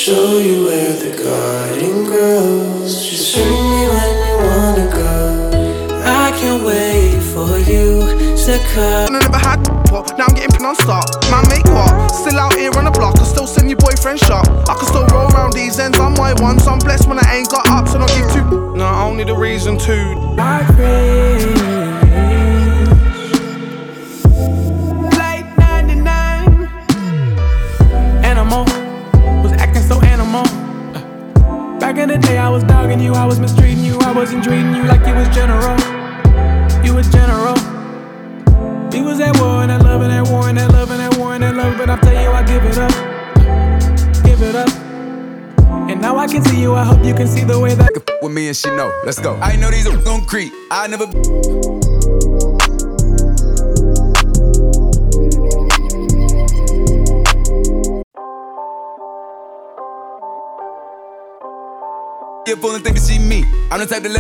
Show you where the garden grows. Just bring me when you wanna go. I can't wait for you to come. I never had what, now I'm getting non-stop. Man, make what? Still out here on the block, I still send your boyfriend shop. I can still roll around these ends on my ones. I'm blessed when I ain't got ups and I give two. No, I don't need a reason to. I cringe. Late 99. Animal, was acting so animal. Back in the day I was dogging you, I was mistreating you, I wasn't treating you like you was general. You was general. We was at war and at love and at war and at love and at war and at love. But I tell you I give it up. Give it up. And now I can see you, I hope you can see the way that with me and she know, let's go. I know these are gon' creep, I never you fooling think that she me. I'm the type to let